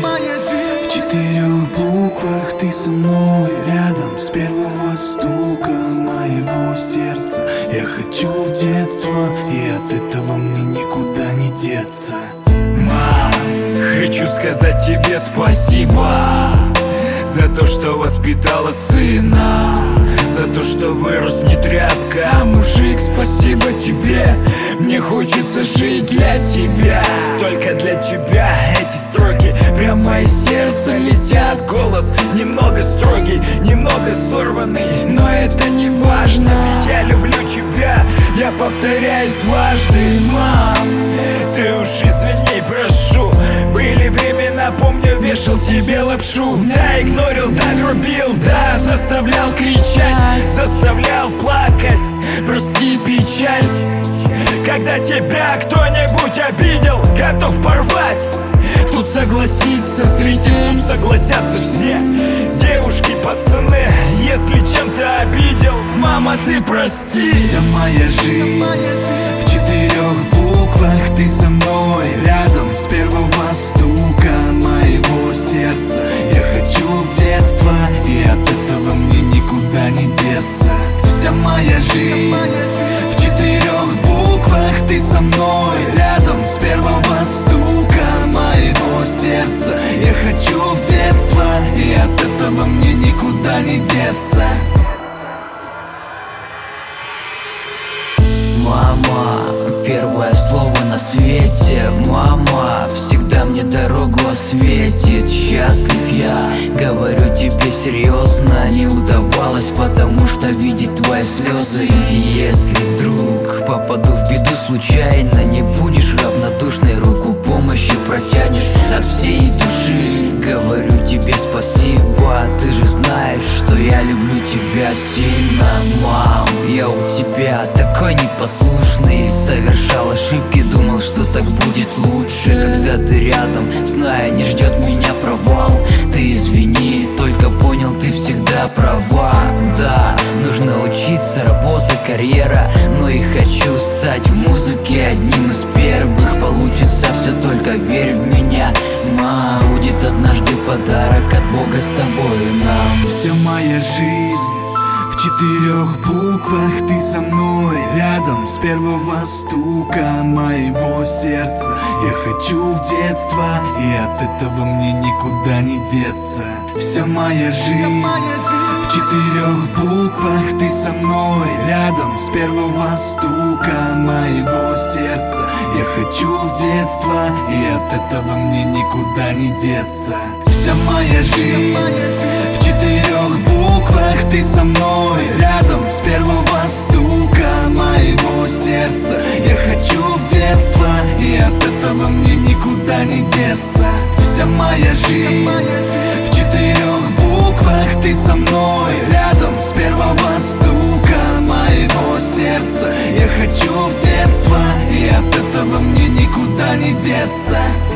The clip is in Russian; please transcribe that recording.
В 4 буквах ты со мной рядом. С первого стука моего сердца. Я хочу в детство, и от этого мне никуда не деться. Мам, хочу сказать тебе спасибо за то, что воспитала сына, за то, что вырос не тряпка, а мужик. Спасибо тебе, мне хочется жить для тебя, только для тебя. Эти строки прямо из сердца летят. Голос немного строгий, немного сорванный, но это не важно, ведь я люблю тебя. Я повторяюсь дважды, мам, ты уж извини, прошу. Были времена, помню, вешал тебе лапшу. Да, игнорил, да, грубил, да, заставлял кричать, заставлял плакать. Прости, печаль, когда тебя кто-нибудь обидел, готов порвать. Тут согласится зритель, тут согласятся все. Девушки, пацаны, если чем-то обидел, мама, ты прости. Вся моя жизнь в 4 буквах, ты со мной рядом. С первого стука моего сердца. Я хочу в детство, и от этого мне никуда не деться. Вся моя жизнь в 4 буквах, ты со мной рядом. С первого стука моего сердца. Я хочу в детство, и от этого мне никуда не деться. Мама, первое слово на свете. Мама, всегда мне дорогу осветит. Счастлив я, говорю тебе серьезно. Не удавалось, потому что видеть твои слезы. И если вдруг попаду в беду случайно, не будешь равнодушной, руку помощи протянешь от всей души. Говорю тебе спасибо, ты же знаешь, что я люблю тебя сильно. Мам, я у тебя такой непослушный, совершал ошибки, думал, что так будет лучше. Когда ты рядом, знаю, не ждет меня провал. Ты извини, только понял, ты всегда права. Да, нужно учиться, работа, карьера, но и хочу стать в музыке одним из первых. Получится все, только верь в меня. Мам, будет однажды подарок от Бога с тобою нам. Вся моя жизнь в 4 буквах, ты со мной рядом. С первого стука моего сердца. Я хочу в детство, и от этого мне никуда не деться. Вся моя жизнь в 4 буквах, ты со мной рядом. С первого стука моего сердца. Я хочу в детство, и от этого мне никуда не деться. Вся моя жизнь в 4 буквах, ты со мной рядом. С первого стука моего сердца. Я хочу в детство, и от этого мне никуда не деться. Вся моя жизнь в 4 буквах, ты со мной рядом. С первого стука моего сердца. Я хочу в детство, и от этого мне никуда не деться.